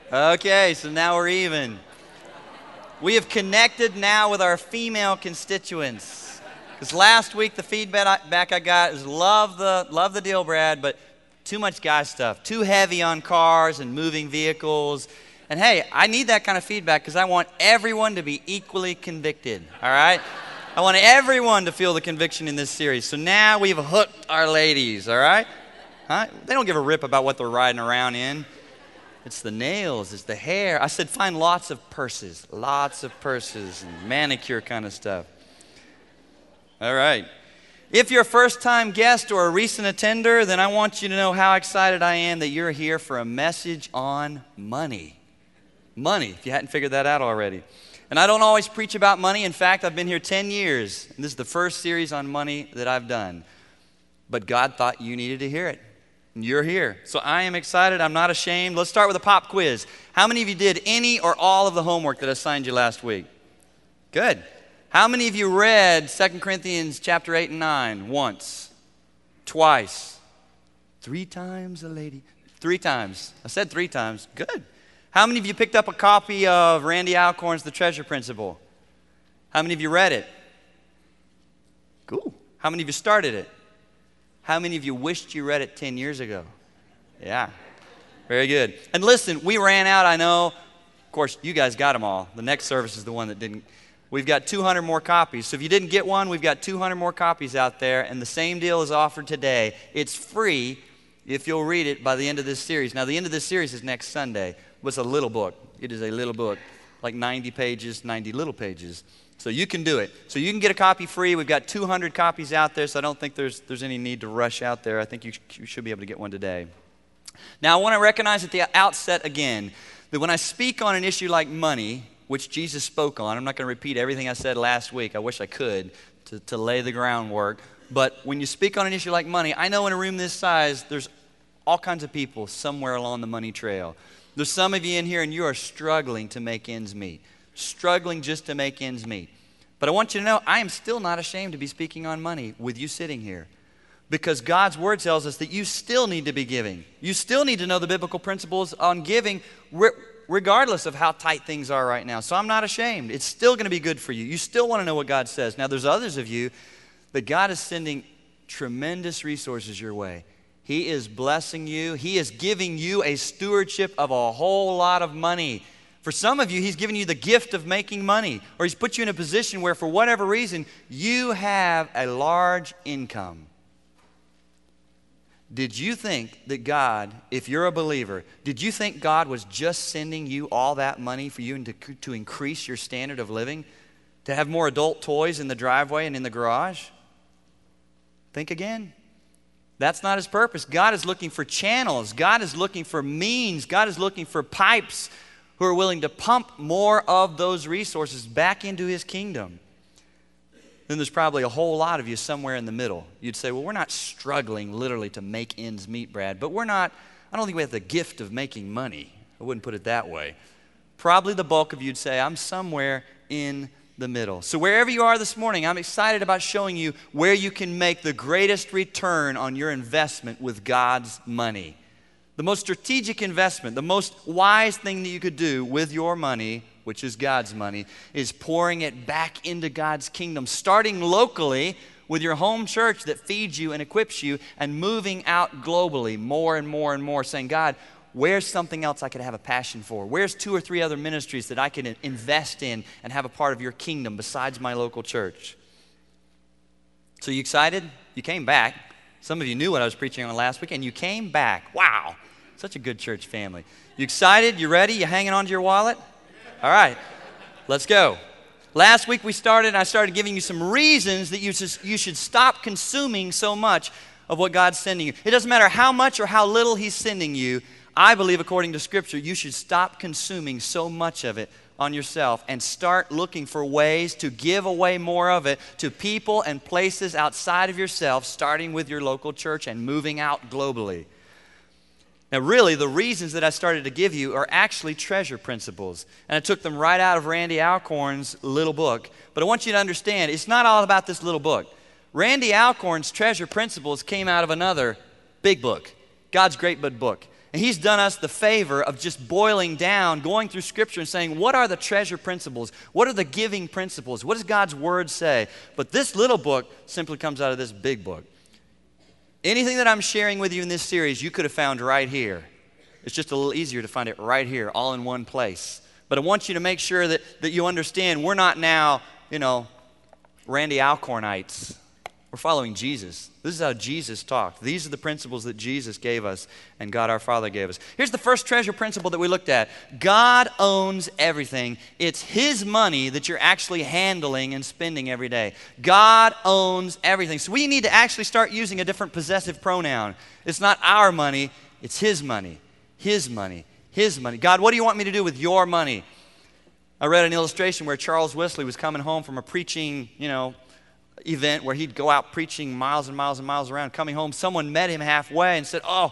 Okay, so now we're even. We have connected now with our female constituents. Because last week the feedback I got is love the deal, Brad, but too much guy stuff, too heavy on cars and moving vehicles. And hey, I need that kind of feedback because I want everyone to be equally convicted, all right? I want everyone to feel the conviction in this series. So now we've hooked our ladies, all right? Huh? They don't give a rip about what they're riding around in. It's the nails, it's the hair. I said find lots of purses and manicure kind of stuff. All right. If you're a first-time guest or a recent attender, then I want you to know how excited I am that you're here for a message on money. Money, if you hadn't figured that out already. And I don't always preach about money. In fact, I've been here 10 years, and this is the first series on money that I've done. But God thought you needed to hear it. And you're here. So I am excited. I'm not ashamed. Let's start with a pop quiz. How many of you did any or all of the homework that I assigned you last week? Good. How many of you read 2 Corinthians chapter 8 and 9 once? Twice? 3 times a lady? 3 times. I said 3 times. Good. How many of you picked up a copy of Randy Alcorn's The Treasure Principle? How many of you read it? Cool. How many of you started it? How many of you wished you read it 10 years ago? Yeah, very good. And listen, we ran out, I know. Of course, you guys got them all. The next service is the one that didn't. We've got 200 more copies. So if you didn't get one, we've got 200 more copies out there. And the same deal is offered today. It's free if you'll read it by the end of this series. Now, the end of this series is next Sunday. It's a little book. It is a little book, like 90 pages, 90 little pages. So you can do it. So you can get a copy free. We've got 200 copies out there, so I don't think there's any need to rush out there. I think you should be able to get one today. Now, I want to recognize at the outset again that when I speak on an issue like money, which Jesus spoke on, I'm not going to repeat everything I said last week. I wish I could to lay the groundwork. But when you speak on an issue like money, I know in a room this size, there's all kinds of people somewhere along the money trail. There's some of you in here and you are struggling to make ends meet. Struggling just to make ends meet. But I want you to know, I am still not ashamed to be speaking on money with you sitting here. Because God's Word tells us that you still need to be giving. You still need to know the biblical principles on giving regardless of how tight things are right now. So I'm not ashamed. It's still going to be good for you. You still want to know what God says. Now there's others of you that God is sending tremendous resources your way. He is blessing you. He is giving you a stewardship of a whole lot of money. For some of you, He's given you the gift of making money, or He's put you in a position where, for whatever reason, you have a large income. Did you think that God, if you're a believer, did you think God was just sending you all that money for you to increase your standard of living? To have more adult toys in the driveway and in the garage? Think again. That's not His purpose. God is looking for channels. God is looking for means. God is looking for pipes who are willing to pump more of those resources back into His kingdom. Then there's probably a whole lot of you somewhere in the middle. You'd say, well, we're not struggling literally to make ends meet, Brad, but I don't think we have the gift of making money. I wouldn't put it that way. Probably the bulk of you'd say, I'm somewhere in the middle. So wherever you are this morning, I'm excited about showing you where you can make the greatest return on your investment with God's money. The most strategic investment, the most wise thing that you could do with your money, which is God's money, is pouring it back into God's kingdom, starting locally with your home church that feeds you and equips you, and moving out globally more and more and more, saying, God, where's something else I could have a passion for? Where's 2 or 3 other ministries that I can invest in and have a part of your kingdom besides my local church? So you excited? You came back. Some of you knew what I was preaching on last week, and you came back. Wow. Such a good church family. You excited? You ready? You hanging on to your wallet? All right. Let's go. Last week I started giving you some reasons that you should stop consuming so much of what God's sending you. It doesn't matter how much or how little He's sending you. I believe, according to Scripture, you should stop consuming so much of it on yourself and start looking for ways to give away more of it to people and places outside of yourself, starting with your local church and moving out globally. Now, really, the reasons that I started to give you are actually treasure principles. And I took them right out of Randy Alcorn's little book. But I want you to understand, it's not all about this little book. Randy Alcorn's treasure principles came out of another big book, God's Great Big Book. And he's done us the favor of just boiling down, going through Scripture and saying, what are the treasure principles? What are the giving principles? What does God's Word say? But this little book simply comes out of this big book. Anything that I'm sharing with you in this series, you could have found right here. It's just a little easier to find it right here, all in one place. But I want you to make sure that you understand we're not now, Randy Alcornites. We're following Jesus. This is how Jesus talked. These are the principles that Jesus gave us and God our Father gave us. Here's the first treasure principle that we looked at. God owns everything. It's His money that you're actually handling and spending every day. God owns everything. So we need to actually start using a different possessive pronoun. It's not our money, it's His money. His money. His money. God, what do you want me to do with your money? I read an illustration where Charles Wesley was coming home from a preaching, event where he'd go out preaching miles and miles and miles around. Coming home, someone met him halfway and said, "Oh,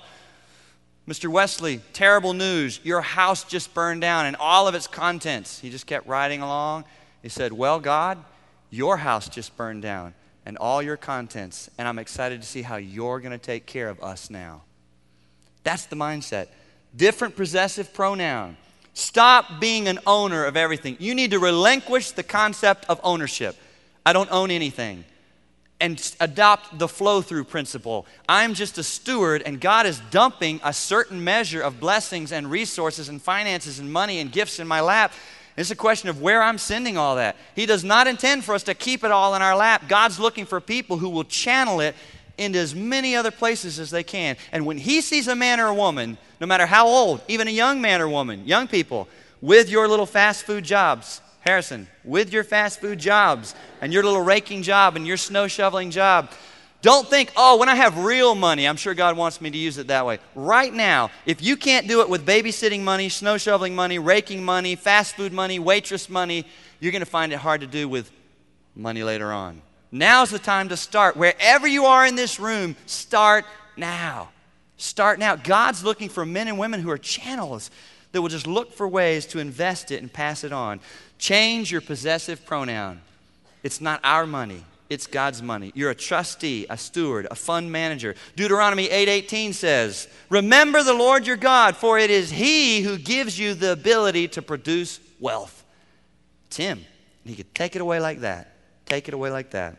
Mr. Wesley, terrible news. Your house just burned down and all of its contents." He just kept riding along. He said, "Well, God, your house just burned down and all your contents, and I'm excited to see how you're going to take care of us now." That's the mindset. Different possessive pronoun. Stop being an owner of everything. You need to relinquish the concept of ownership. I don't own anything. And adopt the flow-through principle. I'm just a steward, and God is dumping a certain measure of blessings and resources and finances and money and gifts in my lap. It's a question of where I'm sending all that. He does not intend for us to keep it all in our lap. God's looking for people who will channel it into as many other places as they can. And when He sees a man or a woman, no matter how old, even a young man or woman, young people, with your little fast food jobs, Harrison, with your fast food jobs and your little raking job and your snow shoveling job, don't think, "Oh, when I have real money, I'm sure God wants me to use it that way." Right now, if you can't do it with babysitting money, snow shoveling money, raking money, fast food money, waitress money, you're going to find it hard to do with money later on. Now's the time to start. Wherever you are in this room, start now. Start now. God's looking for men and women who are channels that will just look for ways to invest it and pass it on. Change your possessive pronoun. It's not our money. It's God's money. You're a trustee, a steward, a fund manager. Deuteronomy 8:18 says, "Remember the Lord your God, for it is He who gives you the ability to produce wealth." It's Him. And He could take it away like that. Take it away like that.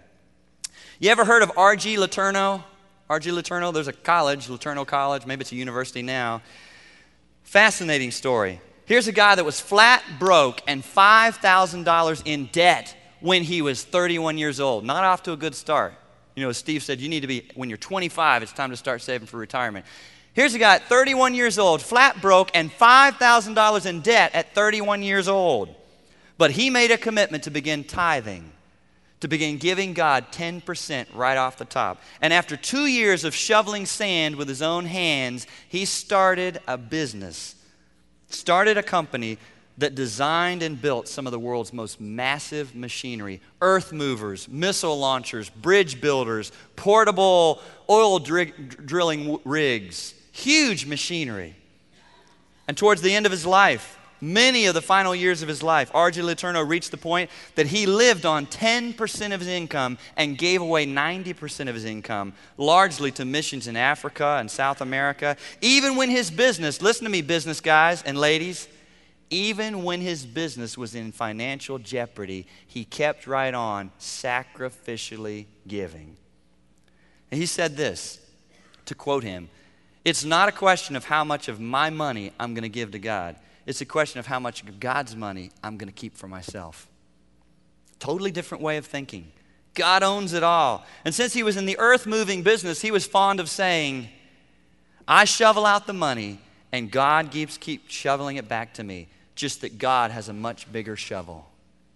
You ever heard of R.G. Letourneau? R.G. Letourneau, there's a college, Letourneau College, maybe it's a university now. Fascinating story. Here's a guy that was flat broke and $5,000 in debt when he was 31 years old. Not off to a good start. As Steve said, you need to be, when you're 25, it's time to start saving for retirement. Here's a guy at 31 years old, flat broke and $5,000 in debt at 31 years old. But he made a commitment to begin tithing, to begin giving God 10% right off the top. And after 2 years of shoveling sand with his own hands, he started a business. Started a company that designed and built some of the world's most massive machinery. Earth movers, missile launchers, bridge builders, portable oil drilling rigs. Huge machinery. And towards the end of his life, many of the final years of his life, R.G. Letourneau reached the point that he lived on 10% of his income and gave away 90% of his income, largely to missions in Africa and South America. Even when his business, listen to me, business guys and ladies, even when his business was in financial jeopardy, he kept right on sacrificially giving. And he said this, to quote him, "It's not a question of how much of my money I'm going to give to God. It's a question of how much of God's money I'm going to keep for myself." Totally different way of thinking. God owns it all. And since he was in the earth-moving business, he was fond of saying, "I shovel out the money, and God keeps shoveling it back to me. Just that God has a much bigger shovel."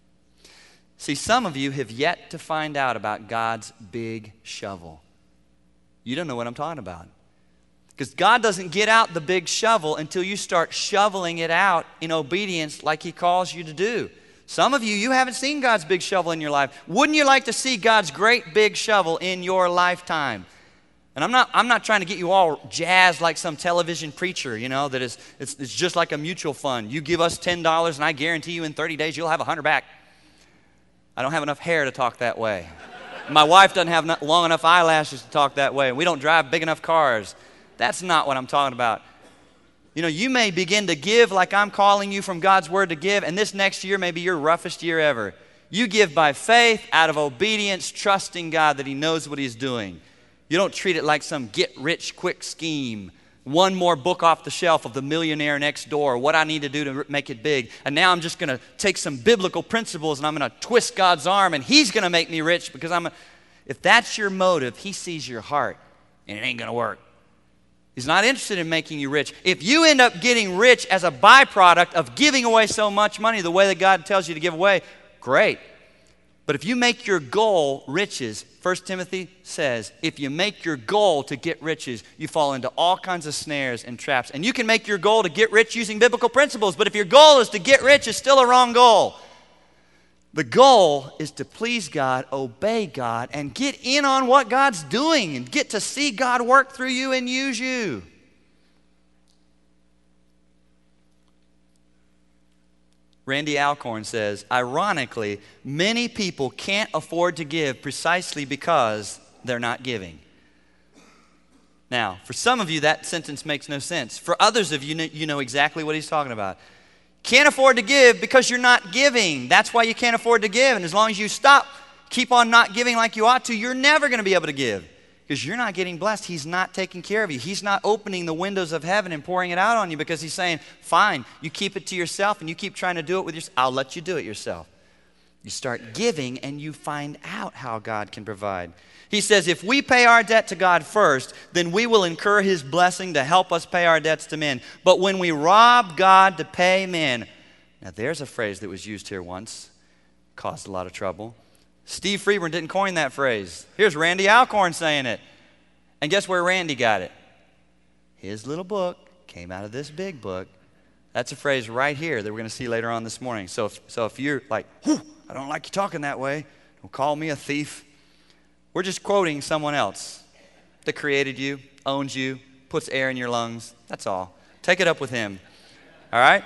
See, some of you have yet to find out about God's big shovel. You don't know what I'm talking about. Because God doesn't get out the big shovel until you start shoveling it out in obedience like He calls you to do. Some of you, you haven't seen God's big shovel in your life. Wouldn't you like to see God's great big shovel in your lifetime? And I'm not trying to get you all jazzed like some television preacher, that it's just like a mutual fund. You give us $10 and I guarantee you in 30 days you'll have 100 back. I don't have enough hair to talk that way. My wife doesn't have long enough eyelashes to talk that way. We don't drive big enough cars. That's not what I'm talking about. You know, you may begin to give like I'm calling you from God's word to give, and this next year may be your roughest year ever. You give by faith, out of obedience, trusting God that he knows what he's doing. You don't treat it like some get-rich-quick scheme. One more book off the shelf of The Millionaire Next Door, what I need to do to make it big. And now I'm just going to take some biblical principles and I'm going to twist God's arm and he's going to make me rich because If that's your motive, he sees your heart and it ain't going to work. He's not interested in making you rich. If you end up getting rich as a byproduct of giving away so much money the way that God tells you to give away, great. But if you make your goal riches, 1 Timothy says, if you make your goal to get riches, you fall into all kinds of snares and traps. And you can make your goal to get rich using biblical principles, but if your goal is to get rich, it's still a wrong goal. The goal is to please God, obey God, and get in on what God's doing and get to see God work through you and use you. Randy Alcorn says, ironically, many people can't afford to give precisely because they're not giving. Now, for some of you, that sentence makes no sense. For others of you, you know exactly what he's talking about. Can't afford to give because you're not giving. That's why you can't afford to give. And as long as you keep on not giving like you ought to, you're never going to be able to give. Because you're not getting blessed. He's not taking care of you. He's not opening the windows of heaven and pouring it out on you because he's saying, fine, you keep it to yourself and you keep trying to do it with yourself. I'll let you do it yourself. You start giving and you find out how God can provide. He says, if we pay our debt to God first, then we will incur his blessing to help us pay our debts to men. But when we rob God to pay men, now there's a phrase that was used here once, caused a lot of trouble. Steve Freeburn didn't coin that phrase. Here's Randy Alcorn saying it. And guess where Randy got it? His little book came out of this big book. That's a phrase right here that we're going to see later on this morning. So if you're like, I don't like you talking that way, don't call me a thief. We're just quoting someone else that created you, owns you, puts air in your lungs. That's all. Take it up with him. All right?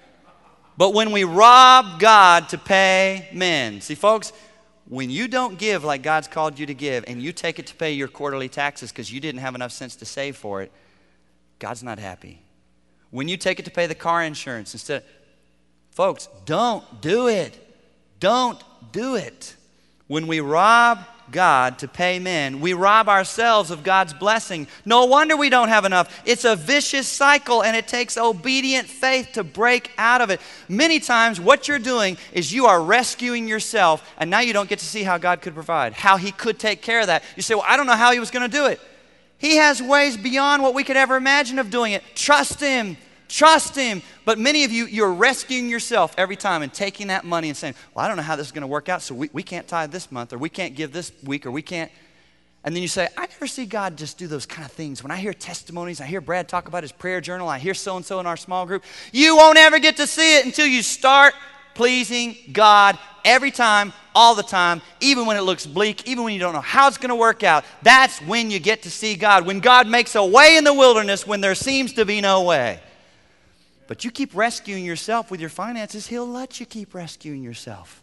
But when we rob God to pay men, see folks, when you don't give like God's called you to give and you take it to pay your quarterly taxes because you didn't have enough sense to save for it, God's not happy. When you take it to pay the car insurance instead, folks, don't do it. Don't do it. When we rob God to pay men, we rob ourselves of God's blessing. No wonder we don't have enough. It's a vicious cycle and it takes obedient faith to break out of it. Many times what you're doing is you are rescuing yourself and now you don't get to see how God could provide, how he could take care of that. You say, well, I don't know how he was going to do it. He has ways beyond what we could ever imagine of doing it. Trust him. Trust him. But many of you, you're rescuing yourself every time and taking that money and saying, well, I don't know how this is going to work out, so we can't tithe this month, or we can't give this week, or we can't. And then you say, I never see God just do those kind of things. When I hear testimonies, I hear Brad talk about his prayer journal, I hear so-and-so in our small group. You won't ever get to see it until you start pleasing God every time, all the time, even when it looks bleak, even when you don't know how it's going to work out. That's when you get to see God. When God makes a way in the wilderness when there seems to be no way. But you keep rescuing yourself with your finances, he'll let you keep rescuing yourself.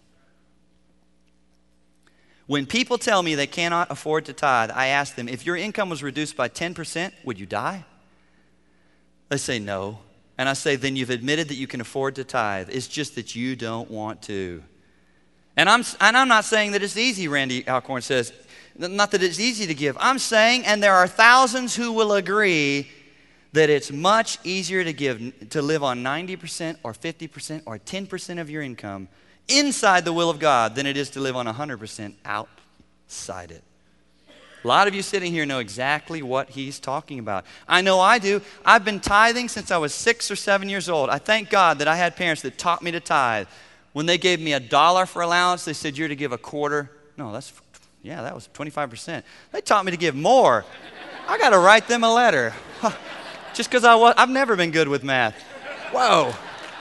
When people tell me they cannot afford to tithe, I ask them, if your income was reduced by 10%, would you die? They say no. And I say, then you've admitted that you can afford to tithe. It's just that you don't want to. And I'm not saying that it's easy, Randy Alcorn says. Not that it's easy to give. I'm saying, and there are thousands who will agree, that it's much easier to live on 90% or 50% or 10% of your income inside the will of God than it is to live on 100% outside it. A lot of you sitting here know exactly what he's talking about. I know I do. I've been tithing since I was 6 or 7 years old. I thank God that I had parents that taught me to tithe. When they gave me $1 for allowance, they said, you're to give a quarter. No, that was 25%. They taught me to give more. I got to write them a letter. Just because I've never been good with math. Whoa.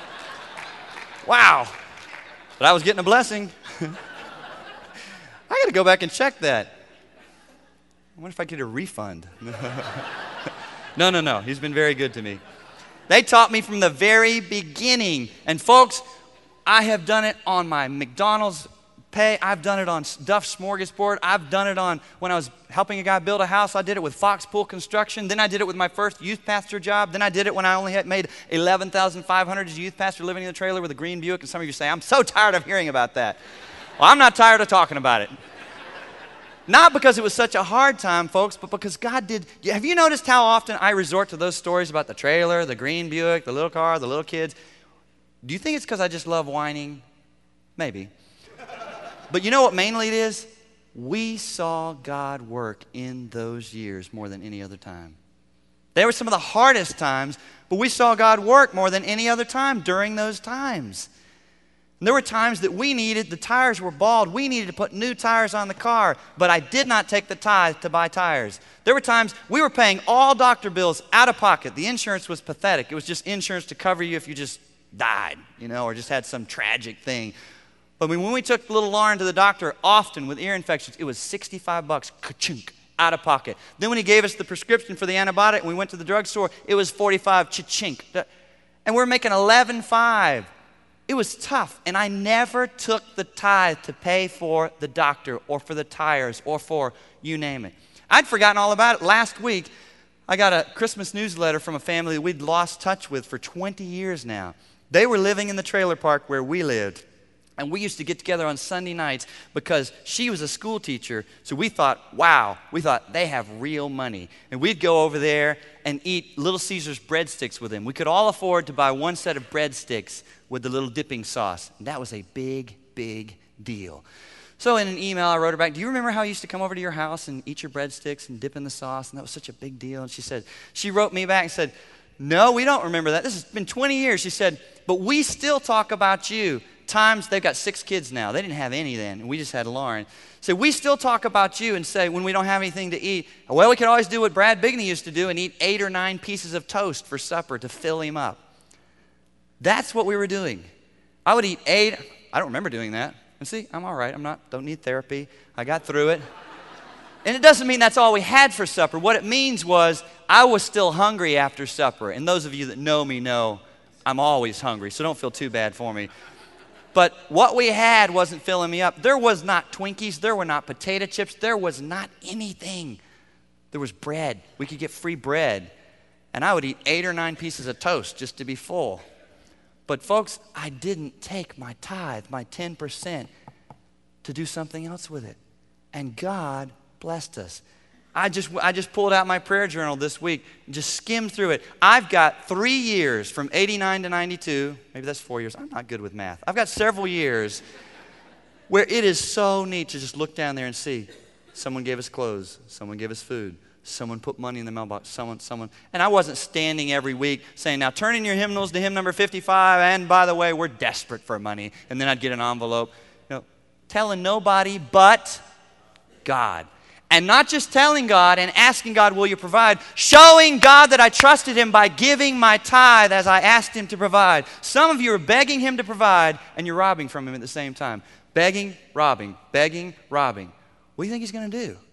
Wow. But I was getting a blessing. I got to go back and check that. I wonder if I get a refund. No. He's been very good to me. They taught me from the very beginning. And folks, I have done it on my McDonald's pay. I've done it on Duff's Smorgasbord. I've done it on when I was helping a guy build a house. I did it with Fox Pool Construction. Then I did it with my first youth pastor job. Then I did it when I only had made $11,500 as a youth pastor living in a trailer with a green Buick. And some of you say, I'm so tired of hearing about that. Well, I'm not tired of talking about it. Not because it was such a hard time, folks, but because God did. Have you noticed how often I resort to those stories about the trailer, the green Buick, the little car, the little kids? Do you think it's because I just love whining? Maybe. But you know what mainly it is? We saw God work in those years more than any other time. They were some of the hardest times, but we saw God work more than any other time during those times. And there were times that we needed, the tires were bald, we needed to put new tires on the car, but I did not take the tithe to buy tires. There were times we were paying all doctor bills out of pocket. The insurance was pathetic. It was just insurance to cover you if you just died, or just had some tragic thing. But when we took little Lauren to the doctor, often with ear infections, it was $65, ka-chunk, out of pocket. Then when he gave us the prescription for the antibiotic and we went to the drugstore, it was $45, cha-chink. And we're making $11.5. It was tough, and I never took the tithe to pay for the doctor or for the tires or for you name it. I'd forgotten all about it. Last week, I got a Christmas newsletter from a family that we'd lost touch with for 20 years now. They were living in the trailer park where we lived. And we used to get together on Sunday nights because she was a school teacher. So we thought, wow, they have real money. And we'd go over there and eat Little Caesars breadsticks with them. We could all afford to buy one set of breadsticks with the little dipping sauce. And that was a big, big deal. So in an email, I wrote her back, do you remember how I used to come over to your house and eat your breadsticks and dip in the sauce? And that was such a big deal. And she wrote me back and said, no, we don't remember that. This has been 20 years. She said, but we still talk about you. Times they've got 6 kids now. They didn't have any then, and we just had Lauren. So we still talk about you and say when we don't have anything to eat, well, we could always do what Brad Bigney used to do and eat 8 or 9 pieces of toast for supper to fill him up. That's what we were doing. I would eat 8. I don't remember doing that. And see, I'm all right. Don't need therapy. I got through it. And it doesn't mean that's all we had for supper. What it means was I was still hungry after supper. And those of you that know me know I'm always hungry, so don't feel too bad for me. But what we had wasn't filling me up. There was not Twinkies. There were not potato chips. There was not anything. There was bread. We could get free bread. And I would eat 8 or 9 pieces of toast just to be full. But folks, I didn't take my tithe, my 10%, to do something else with it. And God blessed us. I just pulled out my prayer journal this week and just skimmed through it. I've got 3 years from 89 to 92. Maybe that's 4 years. I'm not good with math. I've got several years where it is so neat to just look down there and see someone gave us clothes, someone gave us food, someone put money in the mailbox, someone. And I wasn't standing every week saying, now turn in your hymnals to hymn number 55, and by the way, we're desperate for money. And then I'd get an envelope. Telling nobody but God. And not just telling God and asking God, will you provide? Showing God that I trusted Him by giving my tithe as I asked Him to provide. Some of you are begging Him to provide, and you're robbing from Him at the same time. Begging, robbing, begging, robbing. What do you think He's going to do?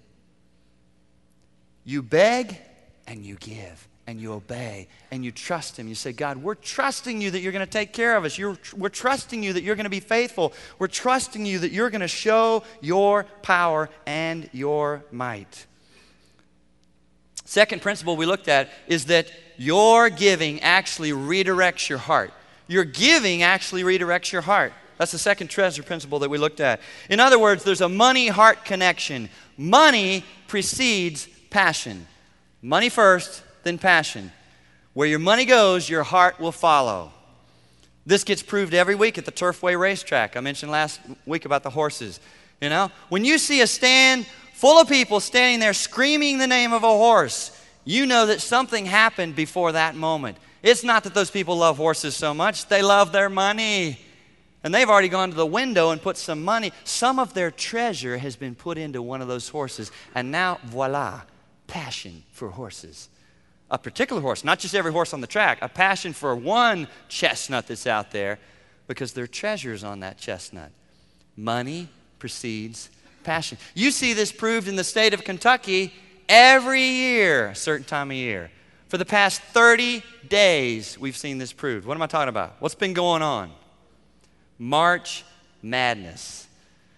You beg, and you give, and you obey, and you trust Him. You say, God, we're trusting You that You're going to take care of us. We're trusting You that You're going to be faithful. We're trusting You that You're going to show Your power and Your might. Second principle we looked at is that your giving actually redirects your heart. Your giving actually redirects your heart. That's the second treasure principle that we looked at. In other words, there's a money-heart connection. Money precedes passion. Money first, then passion. Where your money goes, your heart will follow. This gets proved every week at the Turfway racetrack. I mentioned last week about the horses. When you see a stand full of people standing there screaming the name of a horse, you know that something happened before that moment. It's not that those people love horses so much. They love their money. And they've already gone to the window and put some money. Some of their treasure has been put into one of those horses. And now, voila, passion for horses. A particular horse, not just every horse on the track, a passion for one chestnut that's out there because there are treasures on that chestnut. Money precedes passion. You see this proved in the state of Kentucky every year, a certain time of year. For the past 30 days, we've seen this proved. What am I talking about? What's been going on? March Madness.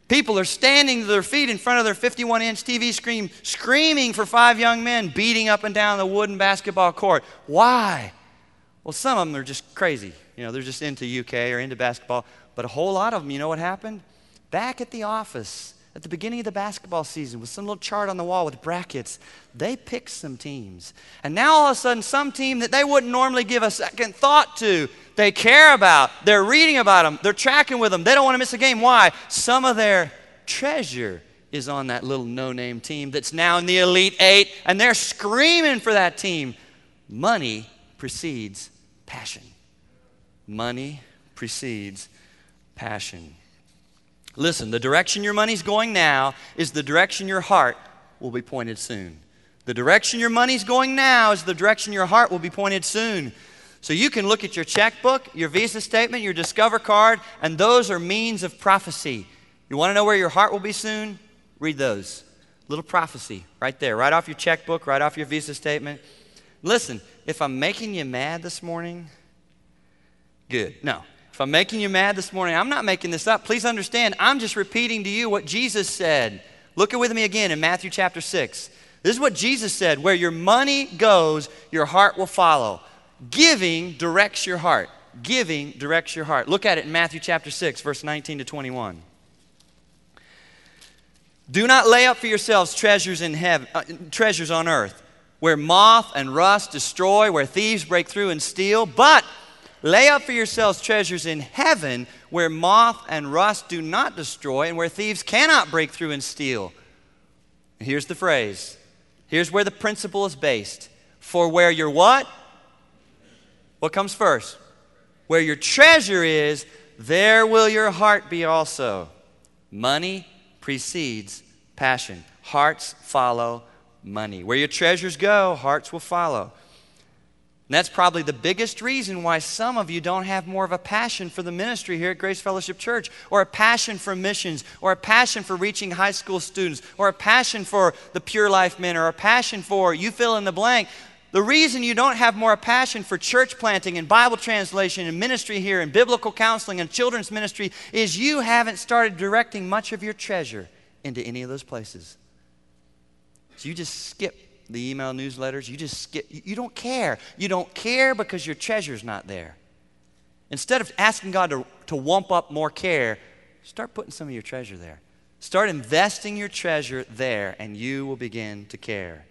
People are standing to their feet in front of their 51-inch TV screen, screaming for 5 young men beating up and down the wooden basketball court. Why? Well, some of them are just crazy. They're just into UK or into basketball. But a whole lot of them, you know what happened? Back at the office, at the beginning of the basketball season, with some little chart on the wall with brackets, they picked some teams. And now all of a sudden, some team that they wouldn't normally give a second thought to, they care about, they're reading about them, they're tracking with them, they don't want to miss a game. Why? Some of their treasure is on that little no-name team that's now in the Elite Eight, and they're screaming for that team. Money precedes passion. Money precedes passion. Listen, the direction your money's going now is the direction your heart will be pointed soon. The direction your money's going now is the direction your heart will be pointed soon. So you can look at your checkbook, your Visa statement, your Discover card, and those are means of prophecy. You want to know where your heart will be soon? Read those. Little prophecy right there, right off your checkbook, right off your Visa statement. Listen, if I'm making you mad this morning, good. No. If I'm making you mad this morning, I'm not making this up. Please understand, I'm just repeating to you what Jesus said. Look with me again in Matthew chapter 6. This is what Jesus said. Where your money goes, your heart will follow. Giving directs your heart. Giving directs your heart. Look at it in Matthew chapter 6, verse 19 to 21. Do not lay up for yourselves treasures in heaven, treasures on earth, where moth and rust destroy, where thieves break through and steal, but lay up for yourselves treasures in heaven, where moth and rust do not destroy, and where thieves cannot break through and steal. Here's the phrase. Here's where the principle is based. For where your what? What comes first? Where your treasure is, there will your heart be also. Money precedes passion. Hearts follow money. Where your treasures go, hearts will follow. And that's probably the biggest reason why some of you don't have more of a passion for the ministry here at Grace Fellowship Church, or a passion for missions, or a passion for reaching high school students, or a passion for the Pure Life Men, or a passion for you fill in the blank. The reason you don't have more passion for church planting and Bible translation and ministry here and biblical counseling and children's ministry is you haven't started directing much of your treasure into any of those places. So you just skip the email newsletters. You just skip. You don't care. You don't care because your treasure's not there. Instead of asking God to wump up more care, start putting some of your treasure there. Start investing your treasure there, and you will begin to care.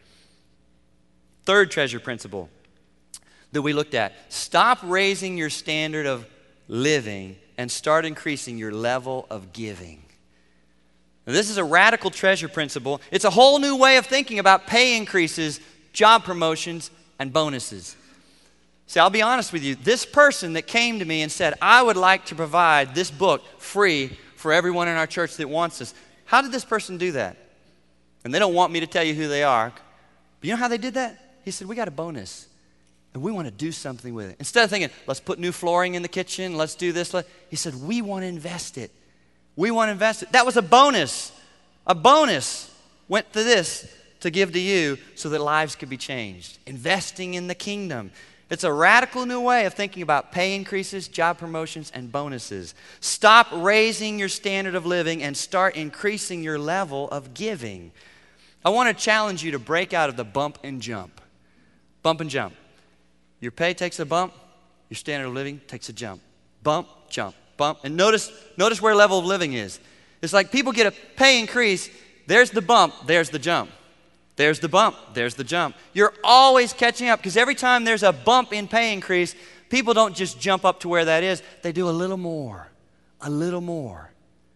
Third treasure principle that we looked at. Stop raising your standard of living and start increasing your level of giving. Now, this is a radical treasure principle. It's a whole new way of thinking about pay increases, job promotions, and bonuses. See, I'll be honest with you. This person that came to me and said, I would like to provide this book free for everyone in our church that wants this. How did this person do that? And they don't want me to tell you who they are. But you know how they did that? He said, we got a bonus, and we want to do something with it. Instead of thinking, let's put new flooring in the kitchen, let's do this, he said, we want to invest it. We want to invest it. That was a bonus. A bonus went to this to give to you so that lives could be changed. Investing in the kingdom. It's a radical new way of thinking about pay increases, job promotions, and bonuses. Stop raising your standard of living and start increasing your level of giving. I want to challenge you to break out of the bump and jump. Bump and jump. Your pay takes a bump, your standard of living takes a jump. Bump, jump, bump. And notice where level of living is. It's like people get a pay increase, there's the bump, there's the jump. There's the bump, there's the jump. You're always catching up because every time there's a bump in pay increase, people don't just jump up to where that is. They do a little more, a little more.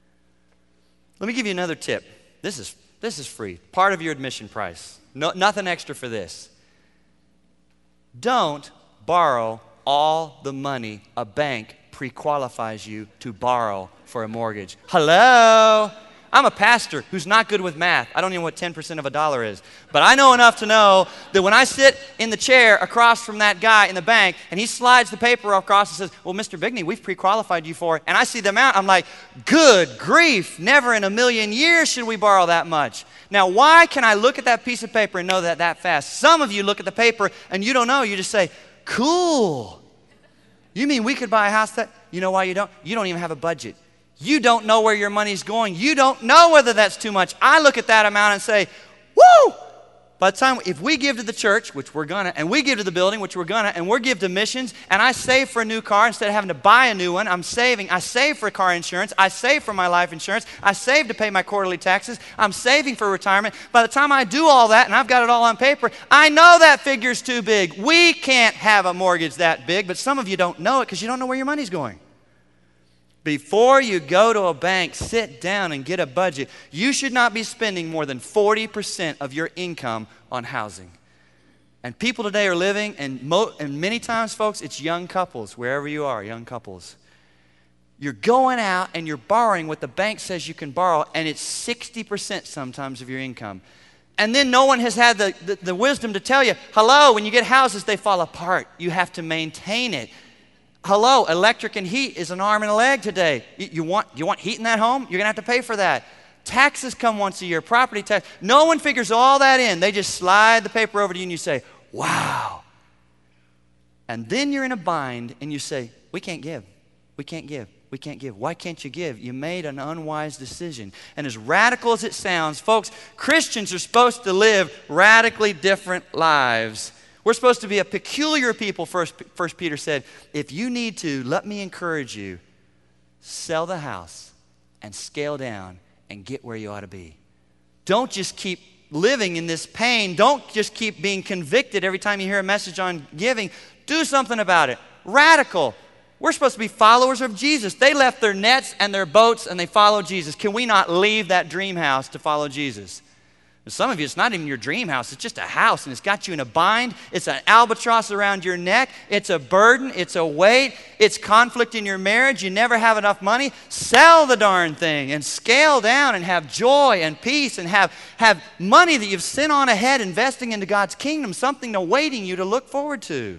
Let me give you another tip. This is free, part of your admission price. Nothing extra for this. Don't borrow all the money a bank pre-qualifies you to borrow for a mortgage. Hello? I'm a pastor who's not good with math. I don't even know what 10% of a dollar is. But I know enough to know that when I sit in the chair across from that guy in the bank and he slides the paper across and says, well, Mr. Bigney, we've pre-qualified you for it. And I see the amount, I'm like, good grief, never in a million years should we borrow that much. Now, why can I look at that piece of paper and know that fast? Some of you look at the paper and you don't know. You just say, cool. You mean we could buy a house that, you know why you don't? You don't even have a budget. You don't know where your money's going. You don't know whether that's too much. I look at that amount and say, woo! By the time, if we give to the church, which we're gonna, and we give to the building, which we're gonna, and we give to missions, and I save for a new car instead of having to buy a new one, I'm saving. I save for car insurance. I save for my life insurance. I save to pay my quarterly taxes. I'm saving for retirement. By the time I do all that, and I've got it all on paper, I know that figure's too big. We can't have a mortgage that big, but some of you don't know it because you don't know where your money's going. Before you go to a bank, sit down and get a budget. You should not be spending more than 40% of your income on housing. And people today are living, and many times, folks, it's young couples, wherever you are, young couples. You're going out and you're borrowing what the bank says you can borrow, and it's 60% sometimes of your income. And then no one has had the wisdom to tell you, hello, when you get houses, they fall apart. You have to maintain it. Hello, electric and heat is an arm and a leg today. You want heat in that home? You're going to have to pay for that. Taxes come once a year, property tax. No one figures all that in. They just slide the paper over to you and you say, wow. And then you're in a bind and you say, we can't give. We can't give. We can't give. Why can't you give? You made an unwise decision. And as radical as it sounds, folks, Christians are supposed to live radically different lives. We're supposed to be a peculiar people, First Peter said. If you need to, let me encourage you, sell the house and scale down and get where you ought to be. Don't just keep living in this pain. Don't just keep being convicted every time you hear a message on giving. Do something about it. Radical. We're supposed to be followers of Jesus. They left their nets and their boats and they followed Jesus. Can we not leave that dream house to follow Jesus? Some of you, it's not even your dream house. It's just a house, and it's got you in a bind. It's an albatross around your neck. It's a burden. It's a weight. It's conflict in your marriage. You never have enough money. Sell the darn thing and scale down and have joy and peace and have money that you've sent on ahead investing into God's kingdom, something awaiting you to look forward to.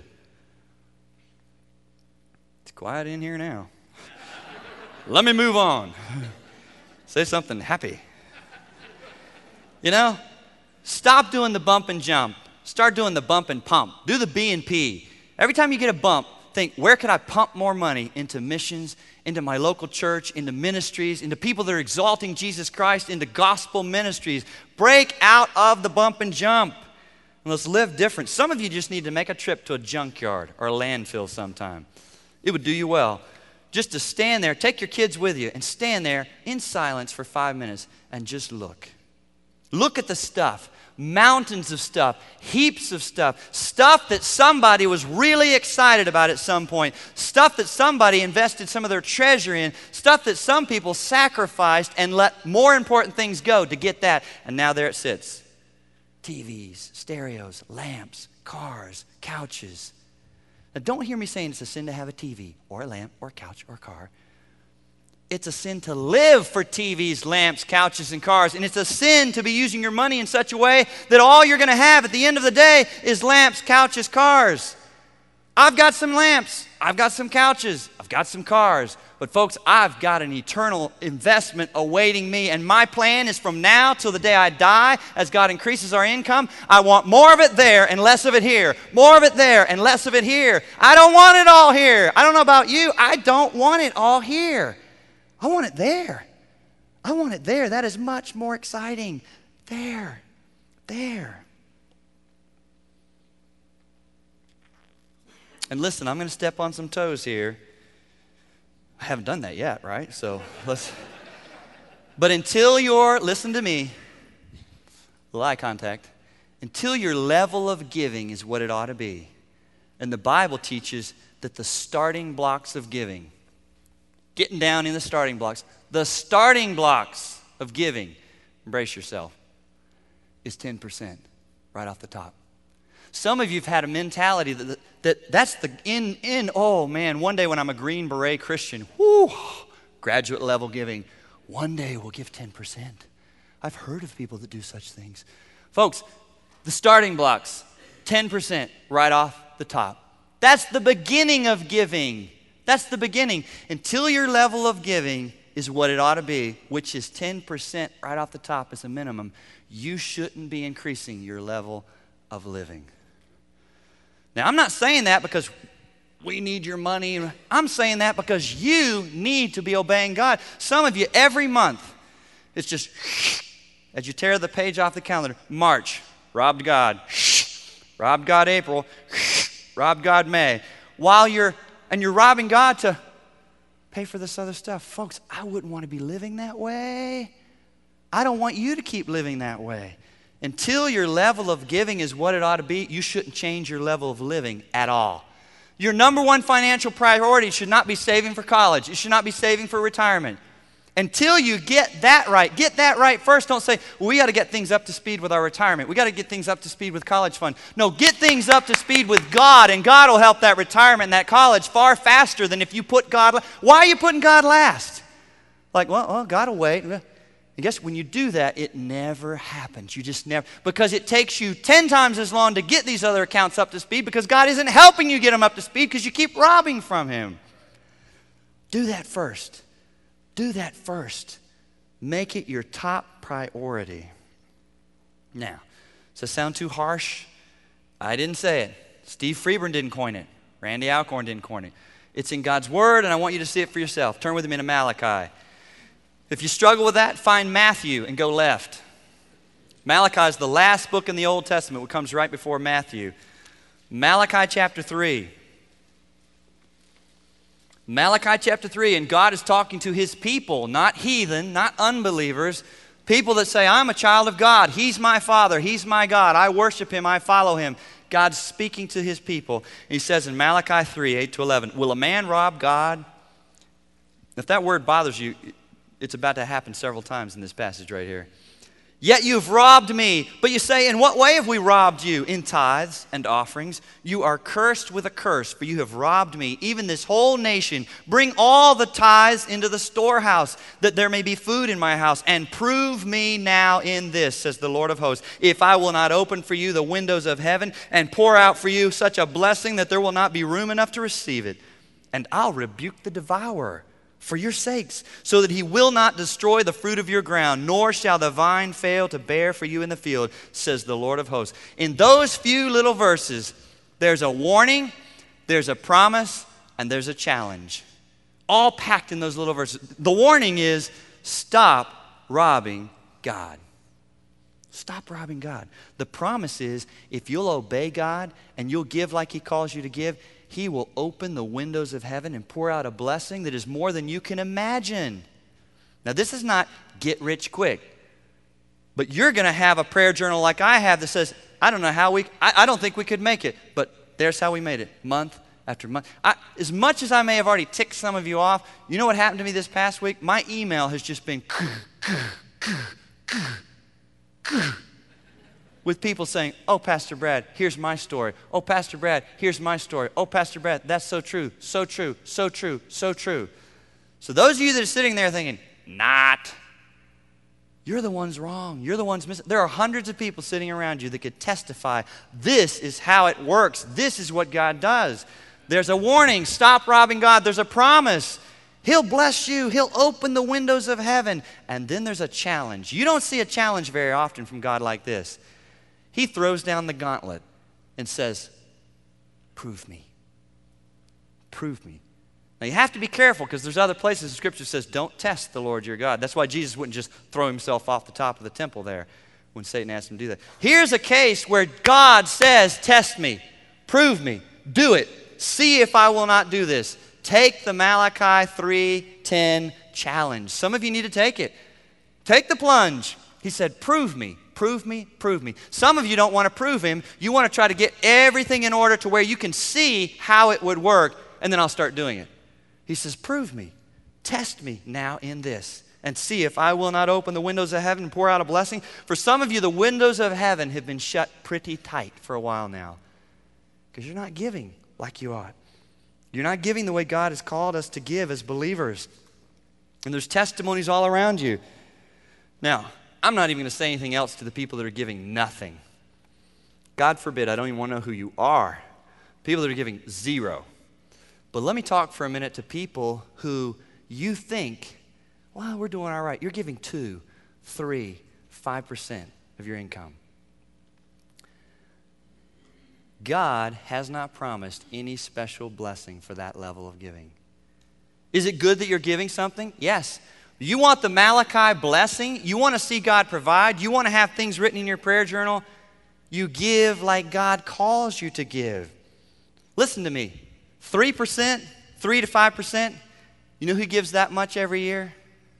It's quiet in here now. Let me move on. Say something happy. You know, stop doing the bump and jump. Start doing the bump and pump. Do the B and P. Every time you get a bump, think, where can I pump more money into missions, into my local church, into ministries, into people that are exalting Jesus Christ, into gospel ministries. Break out of the bump and jump. And let's live different. Some of you just need to make a trip to a junkyard or a landfill sometime. It would do you well. Just to stand there, take your kids with you, and stand there in silence for 5 minutes and just look. Look at the stuff, mountains of stuff, heaps of stuff that somebody was really excited about at some point, stuff that somebody invested some of their treasure in, stuff that some people sacrificed and let more important things go to get that. And now there it sits. TVs, stereos, lamps, cars, couches. Now don't hear me saying it's a sin to have a TV or a lamp or a couch or a car. It's a sin to live for TVs, lamps, couches, and cars. And it's a sin to be using your money in such a way that all you're going to have at the end of the day is lamps, couches, cars. I've got some lamps. I've got some couches. I've got some cars. But folks, I've got an eternal investment awaiting me. And my plan is from now till the day I die, as God increases our income, I want more of it there and less of it here. More of it there and less of it here. I don't want it all here. I don't know about you. I don't want it all here. I want it there. I want it there. That is much more exciting. There. And listen, I'm going to step on some toes here. I haven't done that yet, right? So but until listen to me, a little eye contact, until your level of giving is what it ought to be. And the Bible teaches that the starting blocks of giving, getting down in the starting blocks of giving, embrace yourself, is 10% right off the top. Some of you have had a mentality that's the oh man, one day when I'm a Green Beret Christian, graduate level giving, one day we'll give 10%. I've heard of people that do such things. Folks, the starting blocks, 10% right off the top. That's the beginning of giving. That's the beginning. Until your level of giving is what it ought to be, which is 10% right off the top as a minimum, you shouldn't be increasing your level of living. Now, I'm not saying that because we need your money. I'm saying that because you need to be obeying God. Some of you, every month, it's just, as you tear the page off the calendar, March, robbed God. Robbed God April, robbed God May. While you're robbing God to pay for this other stuff. Folks, I wouldn't want to be living that way. I don't want you to keep living that way. Until your level of giving is what it ought to be, you shouldn't change your level of living at all. Your number one financial priority should not be saving for college. It should not be saving for retirement. Until you get that right first. Don't say, well, we got to get things up to speed with our retirement. We got to get things up to speed with college fund. No, get things up to speed with God, and God will help that retirement and that college far faster than if you put God last. Why are you putting God last? Like, well, God will wait. And guess when you do that, it never happens. You just never, because it takes you 10 times as long to get these other accounts up to speed because God isn't helping you get them up to speed because you keep robbing from Him. Do that first. Do that first. Make it your top priority. Now, does that sound too harsh? I didn't say it. Steve Freeburn didn't coin it. Randy Alcorn didn't coin it. It's in God's Word, and I want you to see it for yourself. Turn with me to Malachi. If you struggle with that, find Matthew and go left. Malachi is the last book in the Old Testament, which comes right before Matthew. Malachi chapter 3. Malachi chapter 3, and God is talking to His people, not heathen, not unbelievers, people that say, I'm a child of God. He's my Father. He's my God. I worship Him. I follow Him. God's speaking to His people. He says in Malachi 3, 8 to 11, will a man rob God? If that word bothers you, it's about to happen several times in this passage right here. Yet you've robbed me. But you say, in what way have we robbed you? In tithes and offerings. You are cursed with a curse, for you have robbed me, even this whole nation. Bring all the tithes into the storehouse, that there may be food in my house. And prove me now in this, says the Lord of hosts, if I will not open for you the windows of heaven and pour out for you such a blessing that there will not be room enough to receive it. And I'll rebuke the devourer for your sakes, so that he will not destroy the fruit of your ground, nor shall the vine fail to bear for you in the field, says the Lord of hosts. In those few little verses, there's a warning, there's a promise, and there's a challenge. All packed in those little verses. The warning is, stop robbing God. Stop robbing God. The promise is, if you'll obey God and you'll give like He calls you to give, He will open the windows of heaven and pour out a blessing that is more than you can imagine. Now, this is not get rich quick. But you're going to have a prayer journal like I have that says, I don't know how I don't think we could make it. But there's how we made it, month after month. As much as I may have already ticked some of you off, you know what happened to me this past week? My email has just been with people saying, oh, Pastor Brad, here's my story. Oh, Pastor Brad, here's my story. Oh, Pastor Brad, that's so true, so true, so true, so true. So those of you that are sitting there thinking, not, you're the ones wrong. You're the ones missing. There are hundreds of people sitting around you that could testify, this is how it works. This is what God does. There's a warning, stop robbing God. There's a promise. He'll bless you. He'll open the windows of heaven. And then there's a challenge. You don't see a challenge very often from God like this. He throws down the gauntlet and says, prove me. Prove me. Now you have to be careful because there's other places in Scripture that says don't test the Lord your God. That's why Jesus wouldn't just throw Himself off the top of the temple there when Satan asked Him to do that. Here's a case where God says, test me, prove me, do it. See if I will not do this. Take the Malachi 3:10 challenge. Some of you need to take it. Take the plunge. He said, prove me. Prove me, prove me. Some of you don't want to prove Him. You want to try to get everything in order to where you can see how it would work, and then I'll start doing it. He says, prove me. Test me now in this, and see if I will not open the windows of heaven and pour out a blessing. For some of you, the windows of heaven have been shut pretty tight for a while now because you're not giving like you ought. You're not giving the way God has called us to give as believers. And there's testimonies all around you. Now, I'm not even going to say anything else to the people that are giving nothing. God forbid, I don't even want to know who you are. People that are giving zero. But let me talk for a minute to people who you think, well, we're doing all right. You're giving 2, 3, 5% of your income. God has not promised any special blessing for that level of giving. Is it good that you're giving something? Yes. You want the Malachi blessing? You want to see God provide? You want to have things written in your prayer journal? You give like God calls you to give. Listen to me. 3%, 3 to 5%, you know who gives that much every year?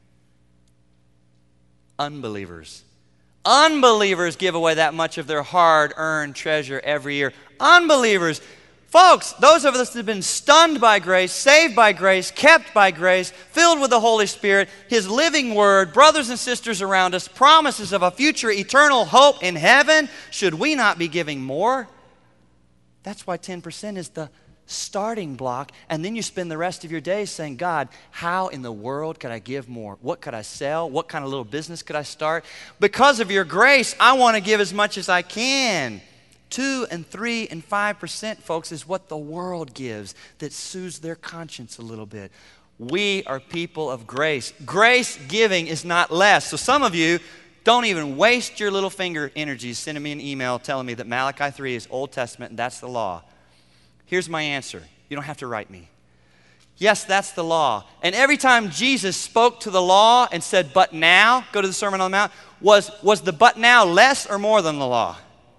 Unbelievers. Unbelievers give away that much of their hard-earned treasure every year. Unbelievers. Folks, those of us that have been stunned by grace, saved by grace, kept by grace, filled with the Holy Spirit, His living word, brothers and sisters around us, promises of a future eternal hope in heaven, should we not be giving more? That's why 10% is the starting block. And then you spend the rest of your days saying, God, how in the world could I give more? What could I sell? What kind of little business could I start? Because of your grace, I want to give as much as I can. 2 and 3 and 5%, folks, is what the world gives that soothes their conscience a little bit. We are people of grace. Grace giving is not less. So some of you don't even waste your little finger energies sending me an email telling me that Malachi 3 is Old Testament and that's the law. Here's my answer. You don't have to write me. Yes, that's the law. And every time Jesus spoke to the law and said, but now, go to the Sermon on the Mount, was the but now less or more than the law?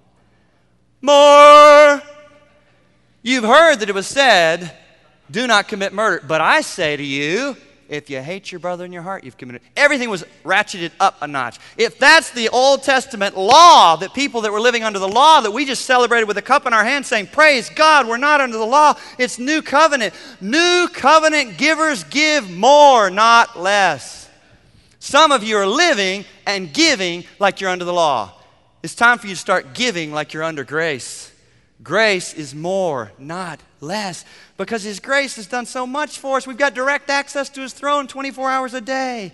More. You've heard that it was said, do not commit murder. But I say to you, if you hate your brother in your heart, you've committed. Everything was ratcheted up a notch. If that's the Old Testament law, that people that were living under the law, that we just celebrated with a cup in our hand saying, praise God, we're not under the law. It's new covenant. New covenant givers give more, not less. Some of you are living and giving like you're under the law. It's time for you to start giving like you're under grace. Grace is more, not less, because His grace has done so much for us. We've got direct access to His throne 24 hours a day.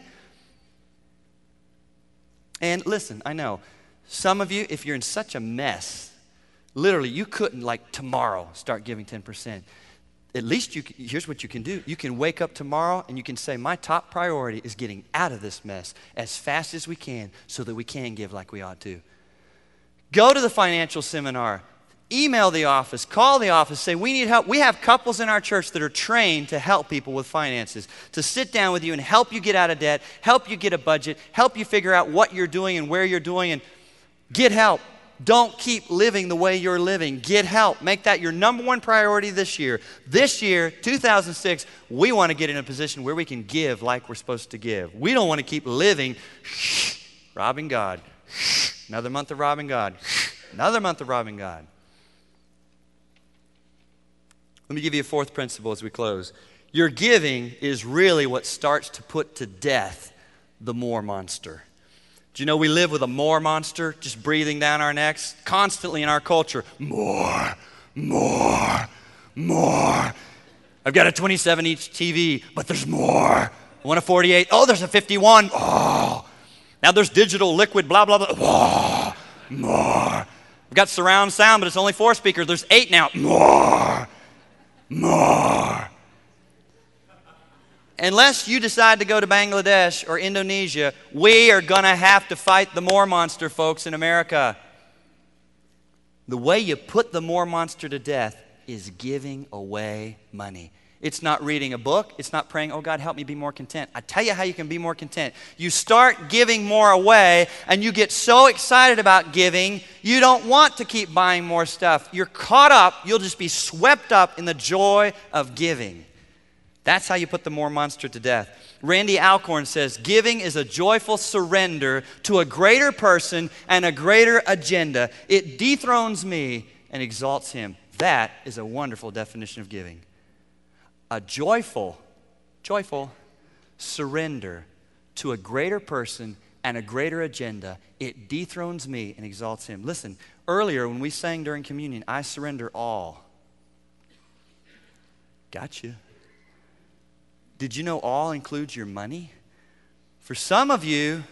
And listen, I know, some of you, if you're in such a mess, literally you couldn't like tomorrow start giving 10%. At least here's what you can do. You can wake up tomorrow and you can say, my top priority is getting out of this mess as fast as we can so that we can give like we ought to. Go to the financial seminar. Email the office, call the office, say, we need help. We have couples in our church that are trained to help people with finances, to sit down with you and help you get out of debt, help you get a budget, help you figure out what you're doing and where you're doing, and get help. Don't keep living the way you're living. Get help. Make that your number one priority this year. This year, 2006, we want to get in a position where we can give like we're supposed to give. We don't want to keep living robbing God. Another month of robbing God. Another month of robbing God. Let me give you a fourth principle as we close. Your giving is really what starts to put to death the more monster. Do you know we live with a more monster just breathing down our necks constantly in our culture? More, more, more. I've got a 27-inch TV, but there's more. I want a 48. Oh, there's a 51. Oh. Now there's digital, liquid, blah, blah, blah. Oh, more. I've got surround sound, but it's only 4 speakers. There's 8 now. More. More. Unless you decide to go to Bangladesh or Indonesia, we are going to have to fight the more monster, folks, in America. The way you put the more monster to death is giving away money. It's not reading a book. It's not praying, oh, God, help me be more content. I tell you how you can be more content. You start giving more away, and you get so excited about giving, you don't want to keep buying more stuff. You're caught up. You'll just be swept up in the joy of giving. That's how you put the more monster to death. Randy Alcorn says, giving is a joyful surrender to a greater person and a greater agenda. It dethrones me and exalts Him. That is a wonderful definition of giving. A joyful surrender to a greater person and a greater agenda. It dethrones me and exalts Him. Listen, earlier when we sang during communion, I surrender all. Gotcha. Did you know all includes your money? For some of you,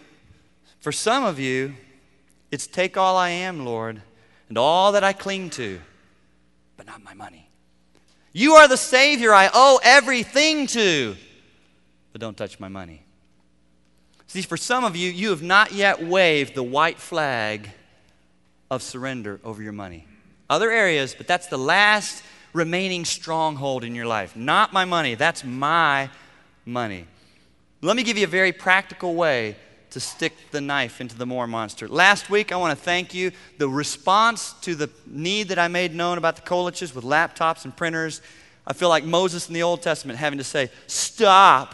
it's take all I am, Lord, and all that I cling to, but not my money. You are the Savior I owe everything to, but don't touch my money. See, for some of you, you have not yet waved the white flag of surrender over your money. Other areas, but that's the last remaining stronghold in your life. Not my money. That's my money. Let me give you a very practical way to stick the knife into the more monster. Last week, I want to thank you. The response to the need that I made known about the Koliches with laptops and printers, I feel like Moses in the Old Testament having to say, stop.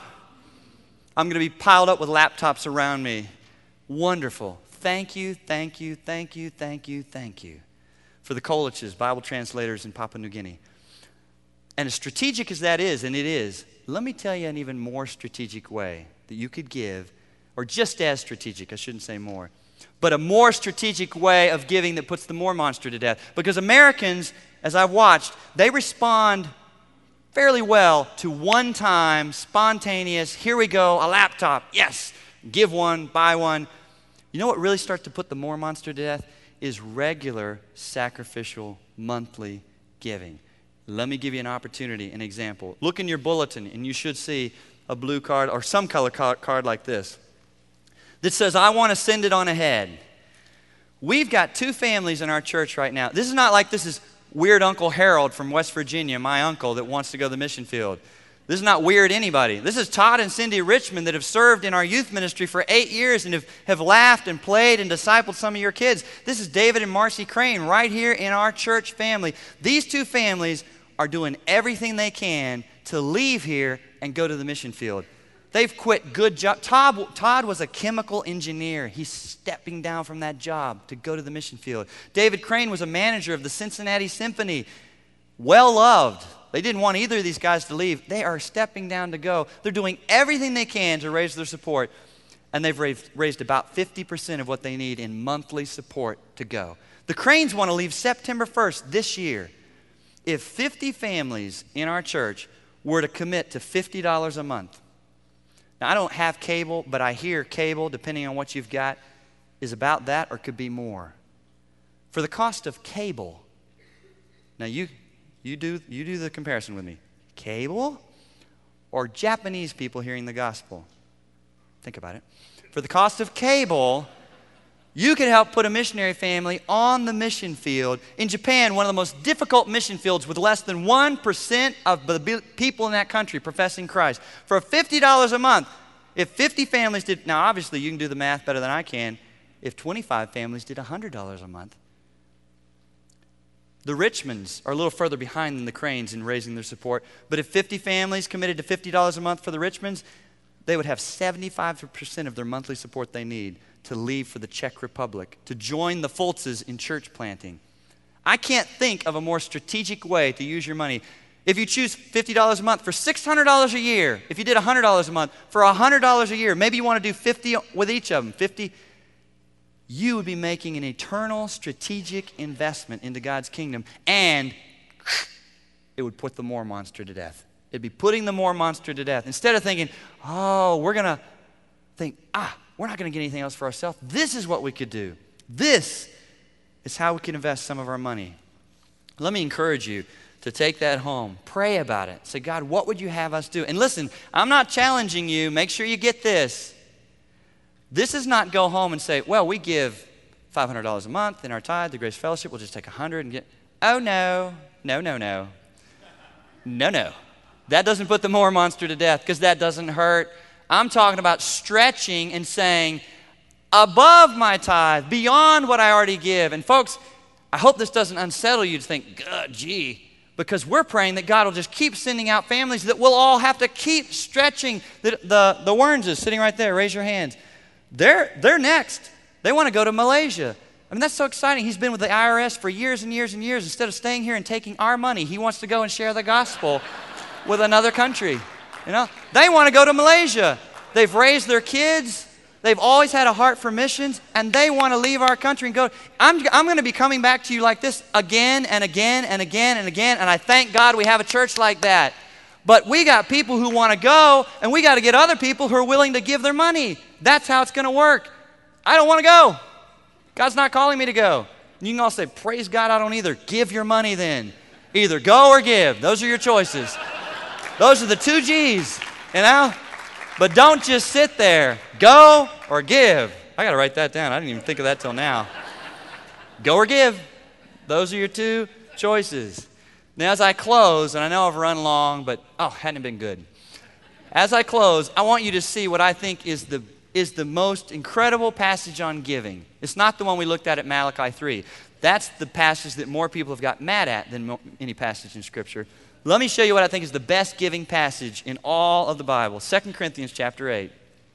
I'm going to be piled up with laptops around me. Wonderful. Thank you, thank you, thank you, thank you, thank you for the Koliches, Bible translators in Papua New Guinea. And as strategic as that is, and it is, let me tell you an even more strategic way that you could give, or just as strategic, I shouldn't say more, but a more strategic way of giving that puts the more monster to death. Because Americans, as I've watched, they respond fairly well to one-time, spontaneous, here we go, a laptop, yes, give one, buy one. You know what really starts to put the more monster to death? Is regular sacrificial monthly giving. Let me give you an opportunity, an example. Look in your bulletin, and you should see a blue card or some color card like this that says, I want to send it on ahead. We've got 2 families in our church right now. This is not like this is weird Uncle Harold from West Virginia, my uncle that wants to go to the mission field. This is not weird anybody. This is Todd and Cindy Richmond that have served in our youth ministry for 8 years and have laughed and played and discipled some of your kids. This is David and Marcy Crane right here in our church family. These 2 families are doing everything they can to leave here and go to the mission field. They've quit good job. Todd was a chemical engineer. He's stepping down from that job to go to the mission field. David Crane was a manager of the Cincinnati Symphony. Well loved. They didn't want either of these guys to leave. They are stepping down to go. They're doing everything they can to raise their support. And they've raised about 50% of what they need in monthly support to go. The Cranes want to leave September 1st this year. If 50 families in our church were to commit to $50 a month, now, I don't have cable, but I hear cable, depending on what you've got, is about that or could be more. For the cost of cable, now you do the comparison with me. Cable or Japanese people hearing the gospel? Think about it. For the cost of cable, you could help put a missionary family on the mission field. In Japan, one of the most difficult mission fields with less than 1% of the people in that country professing Christ. For $50 a month, if 50 families did, now obviously you can do the math better than I can, if 25 families did $100 a month. The Richmonds are a little further behind than the Cranes in raising their support, but if 50 families committed to $50 a month for the Richmonds, they would have 75% of their monthly support they need to leave for the Czech Republic, to join the Fultzes in church planting. I can't think of a more strategic way to use your money. If you choose $50 a month for $600 a year, if you did $100 a month for $100 a year, maybe you want to do 50 with each of them, 50, you would be making an eternal strategic investment into God's kingdom, and it would put the more monster to death. It'd be putting the more monster to death. Instead of thinking, oh, we're going to think, we're not going to get anything else for ourselves. This is what we could do. This is how we can invest some of our money. Let me encourage you to take that home. Pray about it. Say, God, what would you have us do? And listen, I'm not challenging you. Make sure you get this. This is not go home and say, well, we give $500 a month in our tithe, the Grace Fellowship. We'll just take $100 and get, oh, no. No. That doesn't put the more monster to death because that doesn't hurt. I'm talking about stretching and saying, above my tithe, beyond what I already give. And folks, I hope this doesn't unsettle you to think, because we're praying that God will just keep sending out families that we'll all have to keep stretching. The Wernses sitting right there, raise your hands. They're next. They want to go to Malaysia. I mean, that's so exciting. He's been with the IRS for years and years and years. Instead of staying here and taking our money, he wants to go and share the gospel with another country. You know, they want to go to Malaysia. They've raised their kids. They've always had a heart for missions, and they want to leave our country and go. I'm going to be coming back to you like this again and again and again and again, and I thank God we have a church like that. But we got people who want to go, and we got to get other people who are willing to give their money. That's how it's going to work. I don't want to go. God's not calling me to go. And you can all say, praise God, I don't either. Give your money then. Either go or give. Those are your choices. Those are the 2 G's, you know? But don't just sit there. Go or give. I got to write that down. I didn't even think of that till now. Go or give. Those are your two choices. Now, as I close, and I know I've run long, but, hadn't it been good? As I close, I want you to see what I think is the most incredible passage on giving. It's not the one we looked at Malachi 3. That's the passage that more people have got mad at than any passage in Scripture. Let me show you what I think is the best giving passage in all of the Bible. 2 Corinthians chapter 8.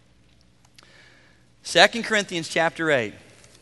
2 Corinthians chapter 8.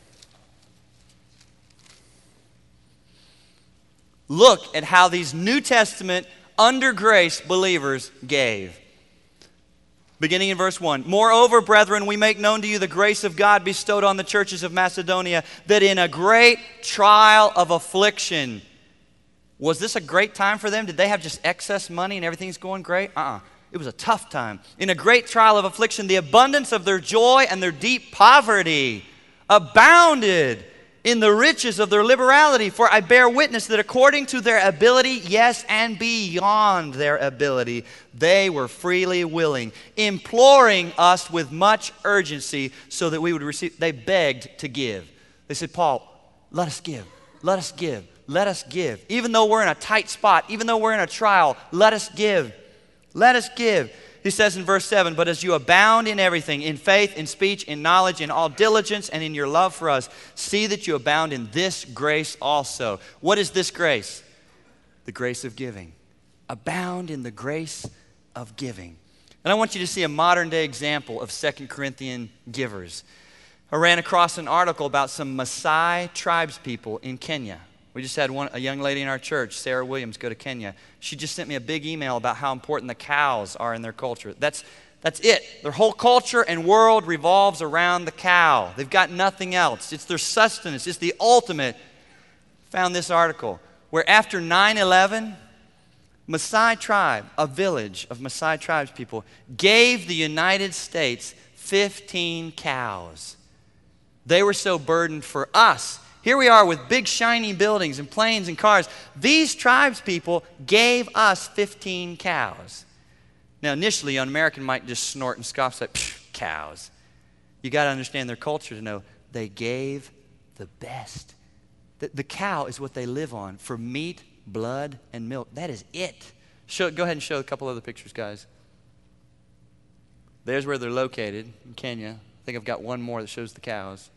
Look at how these New Testament, under grace believers gave. Beginning in verse 1. Moreover, brethren, we make known to you the grace of God bestowed on the churches of Macedonia, that in a great trial of affliction. Was this a great time for them? Did they have just excess money and everything's going great? It was a tough time. In a great trial of affliction, the abundance of their joy and their deep poverty abounded in the riches of their liberality. For I bear witness that according to their ability, yes, and beyond their ability, they were freely willing, imploring us with much urgency so that we would receive. They begged to give. They said, Paul, let us give. Let us give. Let us give. Even though we're in a tight spot, even though we're in a trial, let us give. Let us give. He says in verse 7, but as you abound in everything, in faith, in speech, in knowledge, in all diligence, and in your love for us, see that you abound in this grace also. What is this grace? The grace of giving. Abound in the grace of giving. And I want you to see a modern day example of 2 Corinthian givers. I ran across an article about some Maasai tribes people in Kenya. We just had a young lady in our church, Sarah Williams, go to Kenya. She just sent me a big email about how important the cows are in their culture. That's it. Their whole culture and world revolves around the cow. They've got nothing else. It's their sustenance. It's the ultimate. Found this article where after 9/11, Maasai tribe, a village of Maasai tribes people, gave the United States 15 cows. They were so burdened for us. Here we are with big shiny buildings and planes and cars. These tribes people gave us 15 cows. Now initially an American might just snort and scoff, like, cows. You got to understand their culture to know they gave the best. The cow is what they live on for meat, blood, and milk. That is it. Go ahead and show a couple other pictures, guys. There's where they're located in Kenya. I think I've got one more that shows the cows.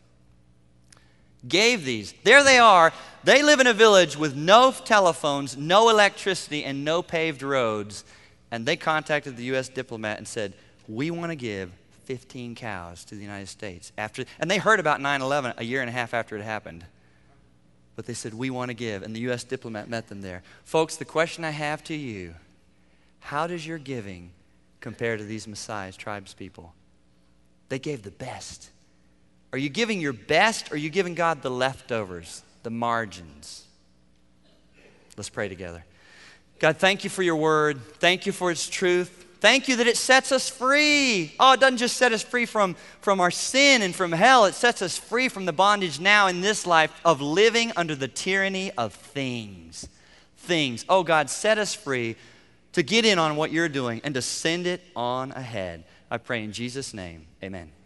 Gave these. There they are. They live in a village with no telephones, no electricity, and no paved roads. And they contacted the U.S. diplomat and said, we want to give 15 cows to the United States. And they heard about 9/11 a year and a half after it happened. But they said, we want to give. And the U.S. diplomat met them there. Folks, the question I have to you, how does your giving compare to these Maasai tribes people? They gave the best. Are you giving your best, or are you giving God the leftovers, the margins? Let's pray together. God, thank you for your word. Thank you for its truth. Thank you that it sets us free. Oh, it doesn't just set us free from our sin and from hell. It sets us free from the bondage now in this life of living under the tyranny of things. Things. Oh, God, set us free to get in on what you're doing and to send it on ahead. I pray in Jesus' name, amen.